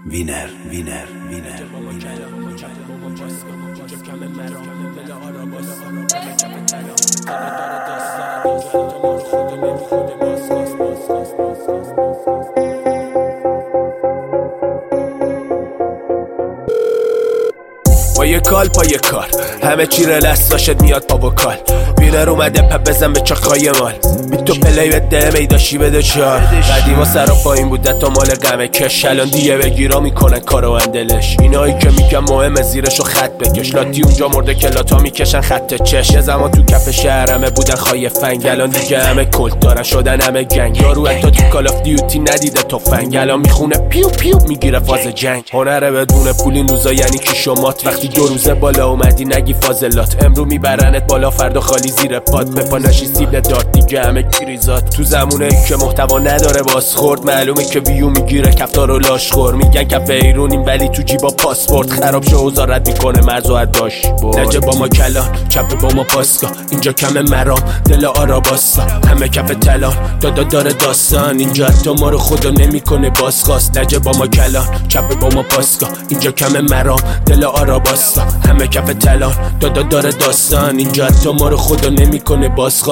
وینر با یه کال پا یه کار همه چی رلس داشت میاد پا وکال وینر اومده پپ بزن به چاقای مال بی تو پلی به ده میداشی بده چار قدیما سرا پایین بوده تا مال غمه کش الان دیگه بگیرا میکنن کارو اندلش اینایی که میگن مهمه زیرشو خط بکش لاتی اونجا مرده که لاتا میکشن خط چش یه زمان تو کف شهر همه بودن خای فنگ الان دیگه همه کلت دارن شدن همه گنگ یارو حتی تو کال آف دیوتی ندیده تفنگ الان میخونه پیو پیو میگیره فاز جنگ هنره بدون پول این روزا یعنی کیشومات وقتی دو روزه بالا اومدی نگی فاضلات امرو میبرنت بالا فردا خالی زیر پاد بپا نشی سیبل دارت دیگه همه کریزات تو زمونه ای که محتوا نداره بازخورد معلومه که ویو میگیره کفتار و لاشخور میگن کف ایرونیم ولی تو جیبا پاسپورت خراب شو وزارت میکنه مرز و داش نجه با ما کلان چپ با ما پاسکا اینجا کم مرام دل آراباستا همه کف تلان داره داستان اینجا حتی ما رو خدا نمیکنه بازخواست نجه با ما کلان چپ با ما پاسکا اینجا کم مرام دل آراباستا همه کف تلان داره داستان اینجا حتی ما رو خدا نمیکنه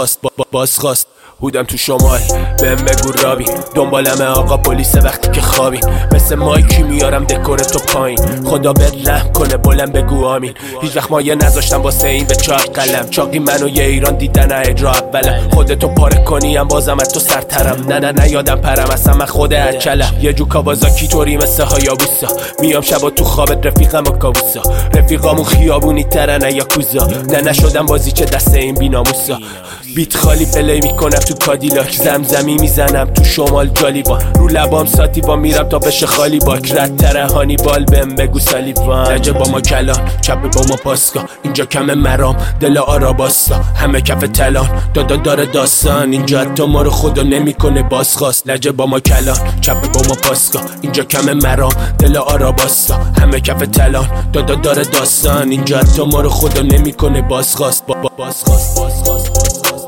بازخواست بودم تو شمال بهم بگو رابی دنبالمه آقا پلیس وقتی که خوابین مثل مایکی میارم دکور تو پایین خدا بد رحم کنه بلند بگو آمین هیچ وقت مایه نذاشتم واسه این به چاق قلم چاقی منو یه ایران دیدن اجرا اولم خودتو پاره کنیم بازم از تو سرترم نه یادم پرم اصلا من خود اچلم یه جو کاوازاکی طوری مثل هایابوسا میام شبا تو خوابت رفیقم و کابوسا رفیقامون خیابونی ترن یا کوزا نشدم بازی چه دست این بیناموسا بیت خالی پلی میکنم تو کادیلاک زمزمی میزنم تو شمال جالیبان رو لبام ساتیوان میرم تا بشه خالی باک رد تره هانیبال بهم بگو سالیوان نجه با ما کلان چپ با ما پاسکا اینجا کم مرام دل آراباستا همه کف تلان داره داستان اینجا حتی ما رو خدا نمیکنه بازخواست نجه با ما کلان چپ با ما پاسکا اینجا کم مرام دل آراباستا همه کف تلان داره داستان اینجا حتی ما رو خدا نمیکنه بازخواست